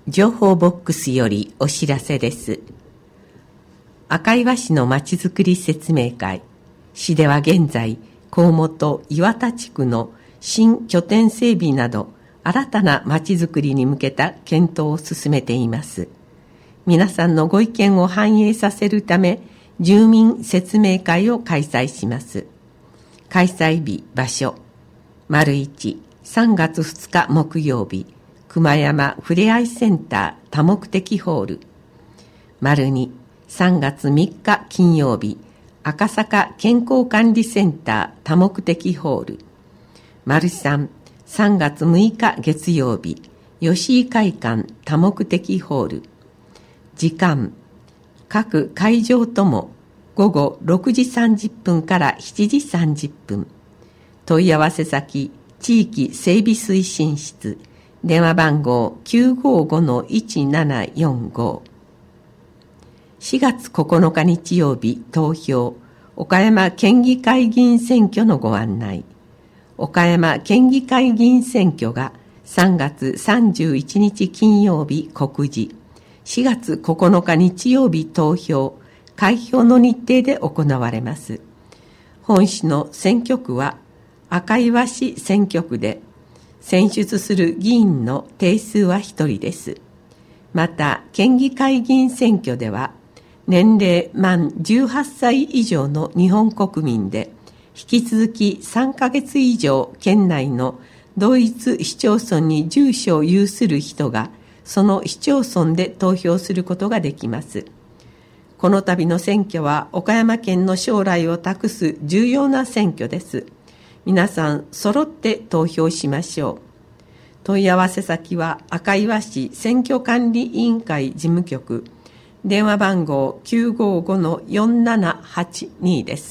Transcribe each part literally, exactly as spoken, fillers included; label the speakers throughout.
Speaker 1: 情報ボックスよりお知らせです。赤岩市のまちづくり説明会。市では現在、河本岩田地区の新拠点整備など、新たなまちづくりに向けた検討を進めています。皆さんのご意見を反映させるため、住民説明会を開催します。開催日、場所。丸一、さんがつふつか木曜日、熊山ふれあいセンター多目的ホール。丸二、さんがつみっか金曜日、赤坂健康管理センター多目的ホール。丸三、さんがつむいか月曜日、吉井会館多目的ホール。時間、各会場ともごごろくじさんじゅっぷんからしちじさんじゅっぷん。問い合わせ先、地域整備推進室、電話番号 きゅうごごのいちななよんご。しがつここのか日曜日投票、岡山県議会議員選挙のご案内。岡山県議会議員選挙がさんがつさんじゅういちにち金曜日告示、しがつここのか日曜日投票、開票の日程で行われます。本市の選挙区は赤岩市選挙区で、選出する議員の定数はひとりです。また、県議会議員選挙では、年齢満じゅうはっさい以上の日本国民で、引き続きさんかげつ以上県内の同一市町村に住所を有する人が、その市町村で投票することができます。この度の選挙は岡山県の将来を託す重要な選挙です。皆さん揃って投票しましょう。問い合わせ先は赤岩市選挙管理委員会事務局、電話番号 きゅうごごのよんななはちに です。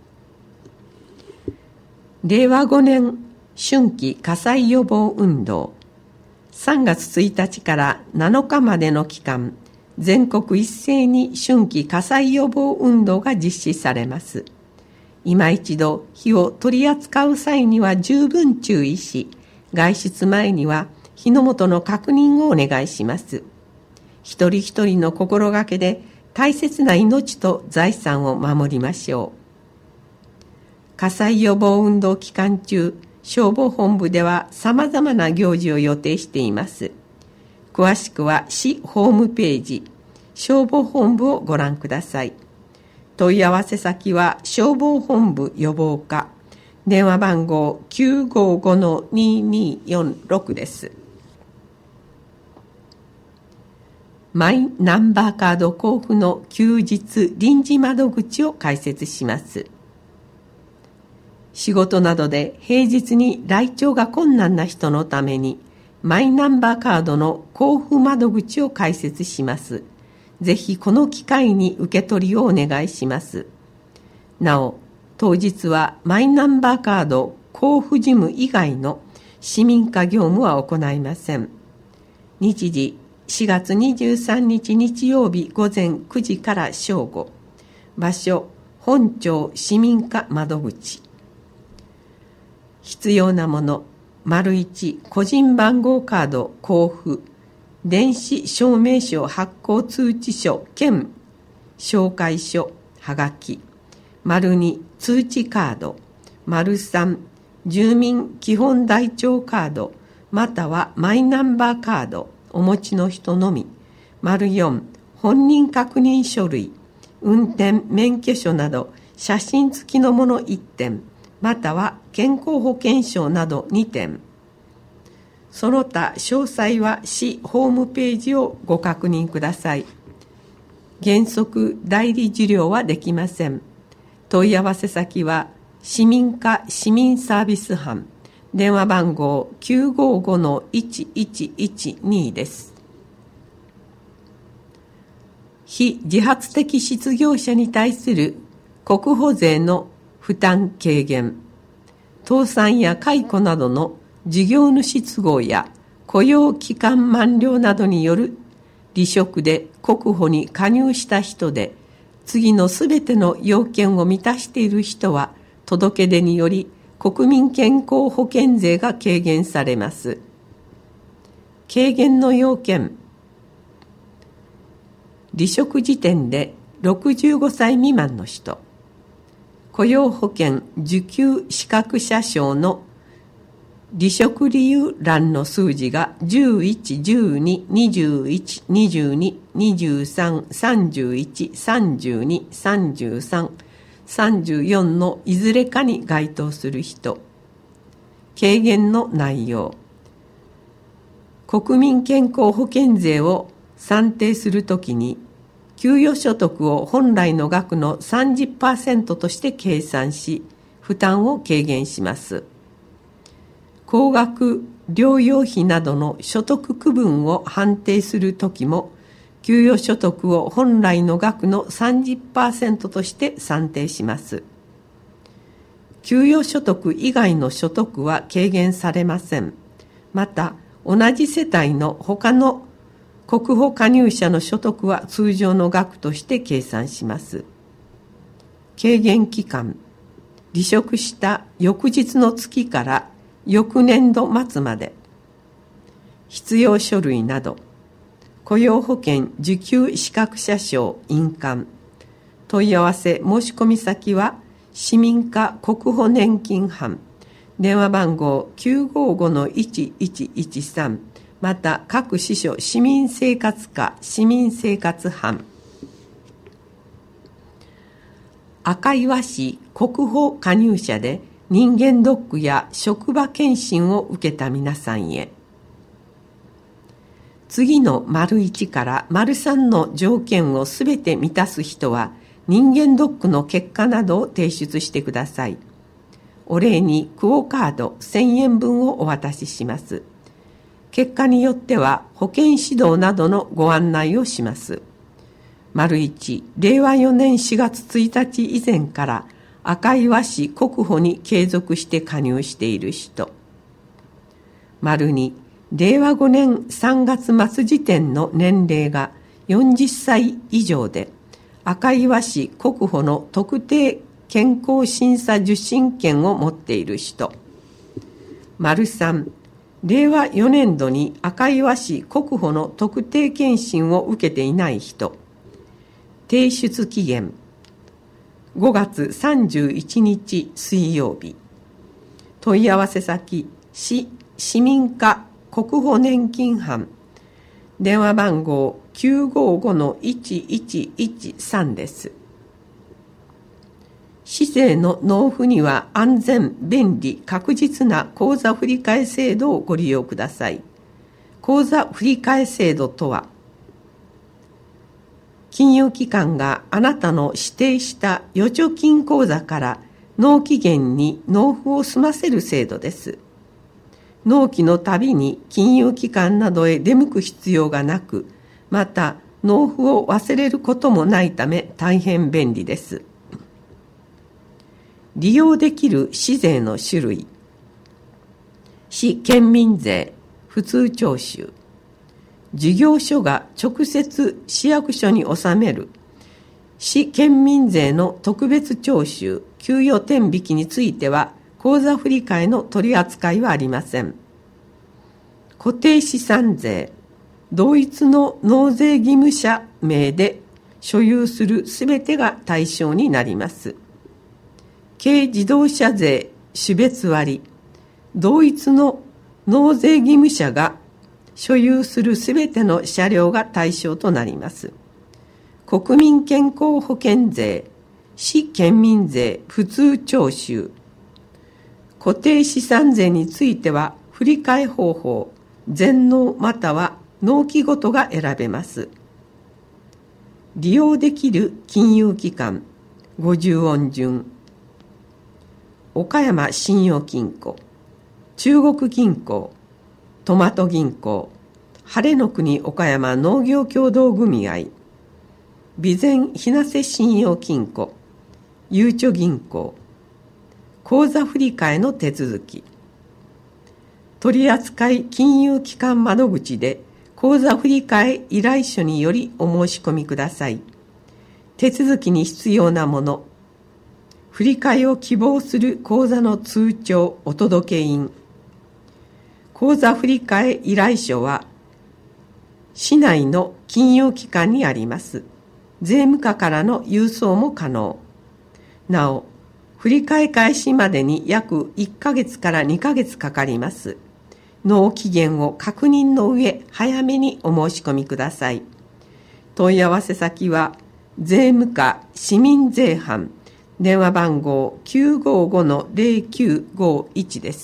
Speaker 1: れいわごねん春季火災予防運動。さんがつついたちからなのかまでの期間、全国一斉に春季火災予防運動が実施されます。今一度火を取り扱う際には十分注意し、外出前には火の元の確認をお願いします。一人一人の心がけで大切な命と財産を守りましょう。火災予防運動期間中、消防本部では様々な行事を予定しています。詳しくは市ホームページ、消防本部をご覧ください。問い合わせ先は消防本部予防課、電話番号 きゅうごごのにによんろく です。マイナンバーカード交付の休日臨時窓口を開設します。仕事などで平日に来庁が困難な人のために、マイナンバーカードの交付窓口を開設します。ぜひこの機会に受け取りをお願いします。なお、当日はマイナンバーカード交付事務以外の市民課業務は行いません。日時、しがつにじゅうさんにち日曜日午前くじから正午。場所、本町市民課窓口。必要なもの、丸一、個人番号カード交付、電子証明書発行通知書兼紹介書はがき。丸二、通知カード。丸三、住民基本台帳カードまたはマイナンバーカードお持ちの人のみ。丸四、本人確認書類、運転免許証など写真付きのものいってん、または健康保険証などにてん。その他詳細は市ホームページをご確認ください。原則代理受領はできません。問い合わせ先は市民課市民サービス班、電話番号 きゅうごごのいちいちいちに です。非自発的失業者に対する国保税の負担軽減、倒産や解雇などの事業主都合や雇用期間満了などによる離職で国保に加入した人で、次のすべての要件を満たしている人は届け出により国民健康保険税が軽減されます。軽減の要件、 離職時点でろくじゅうごさい未満の人、雇用保険受給資格者証の離職理由欄の数字がじゅういち、じゅうに、にじゅういち、にじゅうに、にじゅうさん、さんじゅういち、さんじゅうに、さんじゅうさん、さんじゅうよんのいずれかに該当する人、軽減の内容、国民健康保険税を算定するときに、給与所得を本来の額の さんじゅっパーセント として計算し、負担を軽減します。高額療養費などの所得区分を判定するときも、給与所得を本来の額の さんじゅっパーセント として算定します。給与所得以外の所得は軽減されません。また、同じ世帯の他の国保加入者の所得は通常の額として計算します。軽減期間、離職した翌日の月から翌年度末まで。必要書類など、雇用保険受給資格者証印鑑。問い合わせ申し込み先は市民課国保年金班。電話番号 きゅうごごのいちいちいちさん、また各支所市民生活課市民生活班。赤岩市国保加入者で人間ドックや職場検診を受けた皆さんへ。次の丸いちから丸さんの条件をすべて満たす人は人間ドックの結果などを提出してください。お礼にクオカードせんえん分をお渡しします。結果によっては保健指導などのご案内をします。丸いち、れいわよねんしがつついたち以前から赤岩市国保に継続して加入している人。丸に、れいわごねんさんがつ末時点の年齢がよんじゅっさい以上で、赤岩市国保の特定健康審査受診券を持っている人。丸さん、れいわよねんどに赤岩市国保の特定健診を受けていない人。提出期限ごがつさんじゅういちにち水曜日。問い合わせ先市市民課国保年金班。電話番号 きゅうごごのいちいちいちさんです。市税の納付には安全、便利、確実な口座振替制度をご利用ください。口座振替制度とは、金融機関があなたの指定した預貯金口座から納期限に納付を済ませる制度です。納期のたびに金融機関などへ出向く必要がなく、また納付を忘れることもないため大変便利です。利用できる市税の種類。市県民税、普通徴収。事業所が直接市役所に納める市県民税の特別徴収、給与天引きについては口座振替の取り扱いはありません。固定資産税、同一の納税義務者名で所有するすべてが対象になります。軽自動車税種別割、同一の納税義務者が所有するすべての車両が対象となります。国民健康保険税、市県民税普通徴収、固定資産税については振替方法、全納または納期ごとが選べます。利用できる金融機関、ごじゅうおん順。岡山信用金庫、中国銀行、トマト銀行、晴れの国岡山農業協同組合、備前日生信用金庫、ゆうちょ銀行、口座振替の手続き。取扱金融機関窓口で口座振替依頼書によりお申し込みください。手続きに必要なもの、振替を希望する口座の通帳お届け印。口座振替依頼書は市内の金融機関にあります。税務課からの郵送も可能。なお、振り替え開始までに約いっかげつからにかげつかかります。納期限を確認の上、早めにお申し込みください。問い合わせ先は、税務課市民税班、電話番号 きゅうごごのゼロきゅうごいち です。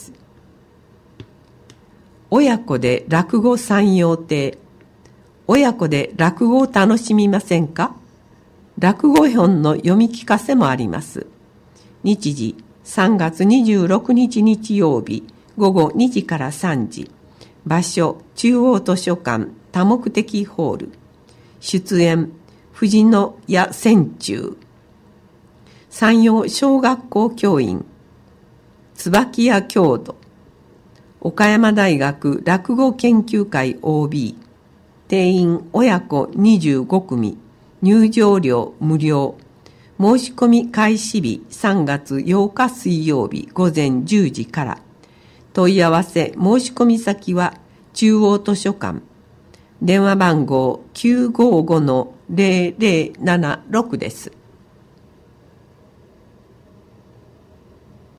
Speaker 1: 親子で落語三様亭。親子で落語を楽しみませんか？落語本の読み聞かせもあります。日時さんがつにじゅうろくにち日曜日ごごにじからさんじ。場所中央図書館多目的ホール。出演藤野谷千中。山陽小学校教員椿谷郷土。岡山大学落語研究会 オービー。定員親子にじゅうごくみ。入場料無料。申し込み開始日さんがつようか水曜日ごぜんじゅうじから。問い合わせ申し込み先は中央図書館。電話番号 きゅうごごのゼロゼロななろく です。